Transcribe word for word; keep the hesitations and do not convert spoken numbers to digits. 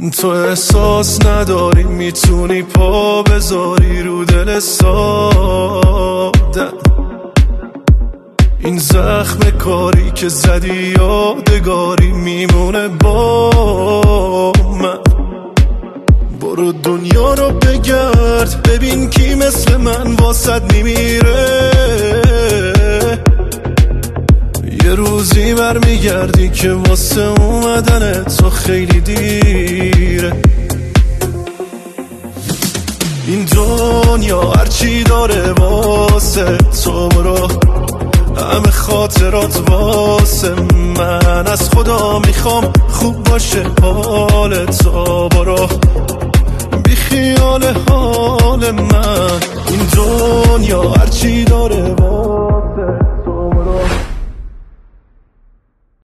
تو احساس نداری میتونی پا بذاری رو دل سادم. این زخم کاری که زدی یادگاری میمونه با من. برو دنیا رو بگرد ببین کی مثل من واسد میمیره. یه روزی برمیگردی که واسه اومدن تو خیلی دیره. این دنیا هرچی داره واسه تو برو، همه خاطرات واسه من. از خدا میخوام خوب باشه حال تو برو، بی خیال حال من. این دنیا هرچی داره واسه